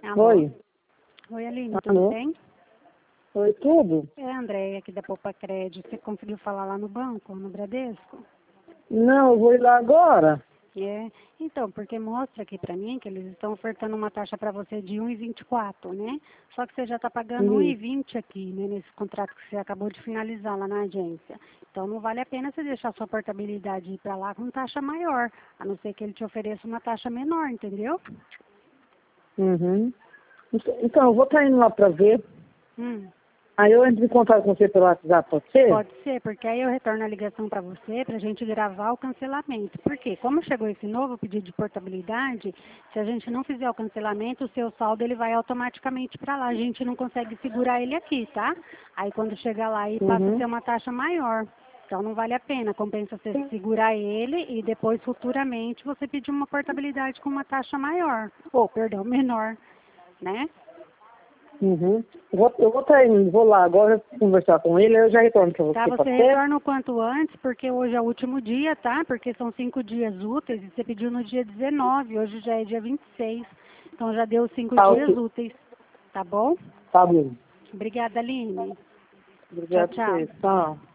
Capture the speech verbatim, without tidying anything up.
Alô? Oi. Oi, Aline, tudo Alô? bem? Oi, tudo? É a Andréia aqui da Poupa Crédito. Você conseguiu falar lá no banco, no Bradesco? Não, eu vou ir lá agora. É. Então, porque mostra aqui pra mim que eles estão ofertando uma taxa para você de um e vinte e quatro, né? Só que você já está pagando um e Isso. vinte aqui, né? Nesse contrato que você acabou de finalizar lá na agência. Então, não vale a pena você deixar sua portabilidade ir para lá com taxa maior, a não ser que ele te ofereça uma taxa menor, entendeu? Uhum. Então, então, eu vou estar indo lá para ver. Hum. Aí eu entro em contato com você pelo WhatsApp, pode ser? Pode ser, porque aí eu retorno a ligação para você para a gente gravar o cancelamento. Porque como chegou esse novo pedido de portabilidade, se a gente não fizer o cancelamento, o seu saldo ele vai automaticamente para lá. A gente não consegue segurar ele aqui, tá? Aí quando chegar lá aí passa a Uhum. ser uma taxa maior. Então não vale a pena, compensa você segurar ele e depois futuramente você pedir uma portabilidade com uma taxa maior, ou perdão, menor, né? Uhum. Eu vou, eu vou estar indo, vou lá agora conversar com ele, aí eu já retorno para Tá, você, você pode ser? retorna o quanto antes, porque hoje é o último dia, tá? Porque são cinco dias úteis e você pediu no dia dezenove, hoje já é dia vinte e seis. Então já deu cinco Tá, dias ok. úteis, tá bom? Tá bom. Obrigada, Aline. Tchau, Obrigado por tchau. isso. Tchau.